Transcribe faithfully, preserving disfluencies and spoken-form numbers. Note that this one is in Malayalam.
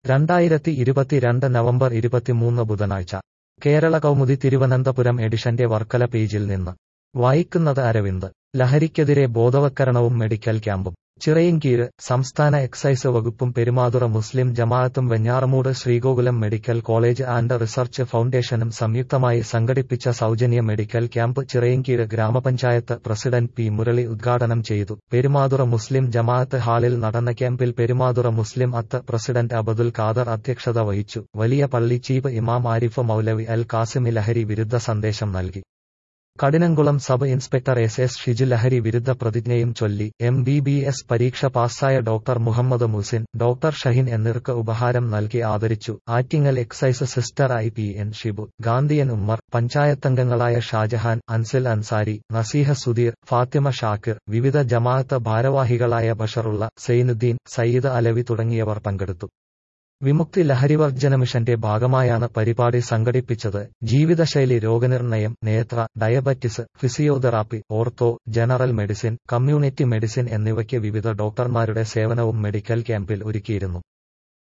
രണ്ടായിരത്തി ഇരുപത്തിരണ്ട് നവംബർ ഇരുപത്തിമൂന്ന് ബുധനാഴ്ച കേരള കൗമുദി തിരുവനന്തപുരം എഡിഷന്റെ വർക്കല പേജിൽ നിന്ന് വായിക്കുന്നത് അരവിന്ദ്. ലഹരിക്കെതിരെ ബോധവൽക്കരണവും മെഡിക്കൽ ക്യാമ്പും. ചിറയിൻകീഴ് സംസ്ഥാന എക്സൈസ് വകുപ്പും പെരുമാതുറ മുസ്ലിം ജമാഅത്തും Venjaramoodu Sree Gokulam medical college and research ഫൗണ്ടേഷനും സംയുക്തമായി സംഘടിപ്പിച്ച സൗജന്യ മെഡിക്കൽ ക്യാമ്പ് ചിറയിൻകീഴ് ഗ്രാമപഞ്ചായത്ത് പ്രസിഡന്റ് പി മുരളി ഉദ്ഘാടനം ചെയ്തു. പെരുമാതുറ മുസ്ലിം ജമാഅത്ത് ഹാളിൽ നടന്ന ക്യാമ്പിൽ പെരുമാതുറ മുസ്ലിം അത്ത് പ്രസിഡന്റ് അബ്ദുൽ ഖാദർ അധ്യക്ഷത വഹിച്ചു. വലിയ പള്ളി ചീഫ് ഇമാം ആരിഫ് മൗലവി അൽ കാസിമി ലഹരി വിരുദ്ധ സന്ദേശം നൽകി. Kadinamkulam sub inspector S S Shiju ലഹരി വിരുദ്ധ പ്രതിജ്ഞയും ചൊല്ലി. എം ബി ബി എസ് പരീക്ഷ പാസ്സായ ഡോക്ടർ മുഹമ്മദ് മുസിൻ, ഡോക്ടർ ഷഹിൻ എന്നിവർക്ക് ഉപഹാരം നൽകി ആദരിച്ചു. Attingal excise sister I P N Shibu, Gandhian Ummer, പഞ്ചായത്തംഗങ്ങളായ ഷാജഹാൻ, അൻസിൽ അൻസാരി, നസീഹ സുധീർ, ഫാത്തിമ ഷാക്കിർ, വിവിധ ജമാഅത്ത് ഭാരവാഹികളായ ബഷറുള്ള, സൈനുദ്ദീൻ, സയ്യിദ് അലവി തുടങ്ങിയവർ പങ്കെടുത്തു. വിമുക്തി ലഹരിവർജ്ജന മിഷന്റെ ഭാഗമായാണ് പരിപാടി സംഘടിപ്പിച്ചത്. ജീവിതശൈലി രോഗനിർണയം, നേത്ര, diabetes, physiotherapy, ortho, general medicine, community medicine എന്നിവയ്ക്ക് വിവിധ ഡോക്ടർമാരുടെ സേവനവും മെഡിക്കൽ ക്യാമ്പിൽ ഒരുക്കിയിരുന്നു.